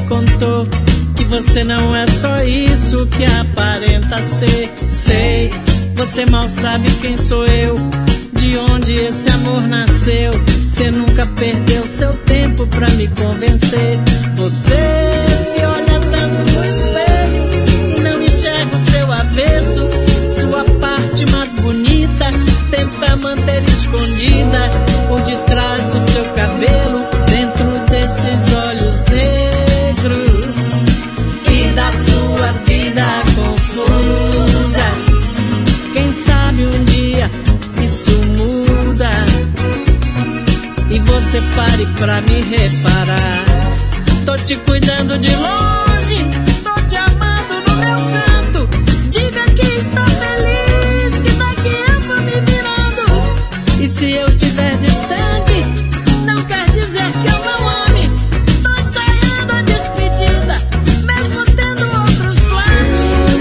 contou que você não é só isso que aparenta ser. Sei, você mal sabe quem sou eu, de onde esse amor nasceu. Você nunca perdeu seu tempo pra me convencer. Você se olha tanto no espelho e não enxerga o seu avesso. Sua parte mais bonita tenta manter escondida por detrás do seu cabelo, dentro desses olhos negros e da sua vida confusa. Quem sabe um dia isso muda e você pare pra me reparar. Tô te cuidando de longe, tô te amando no meu canto. Diga que está feliz, que daqui eu vou me virando. E se eu estiver distante, não quer dizer que eu não ame. Tô ensaiando a despedida, mesmo tendo outros planos.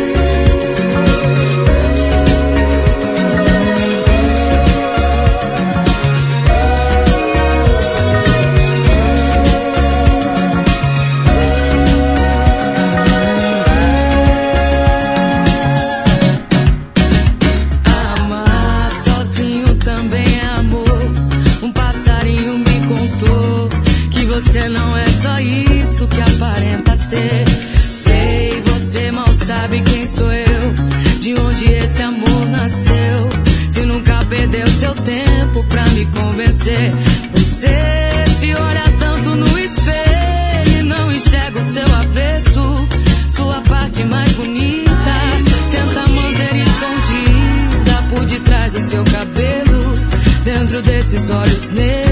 Amar sozinho também é amor. Um passarinho me contou que você não é só isso que aparenta ser. Sei, você mal sabe quem sou eu, de onde esse amor nasceu. Se nunca perdeu seu tempo pra me convencer. Você se olha tanto no espelho e não enxerga o seu avesso. Sua parte mais bonita tenta manter escondida por detrás do seu cabelo, dentro desses olhos negros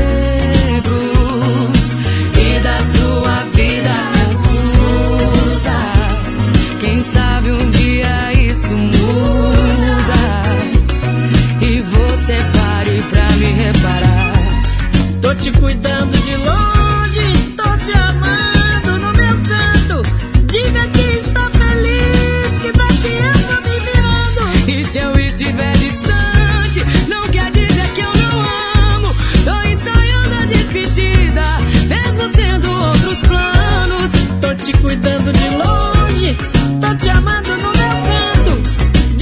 e da sua vida confusa. Quem sabe um dia isso muda e você pare pra me reparar. Tô te cuidando de longe, tô te amando no meu canto. Diga que está feliz, que daqui eu vou me virando. E se eu estiver distante, não quer dizer que eu não amo. Tô ensaiando a despedida, mesmo tendo outros planos. Tô te cuidando de longe, tô te amando no meu canto.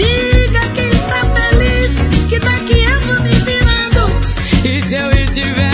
Diga que está feliz, que daqui eu vou me virando. E se eu estiver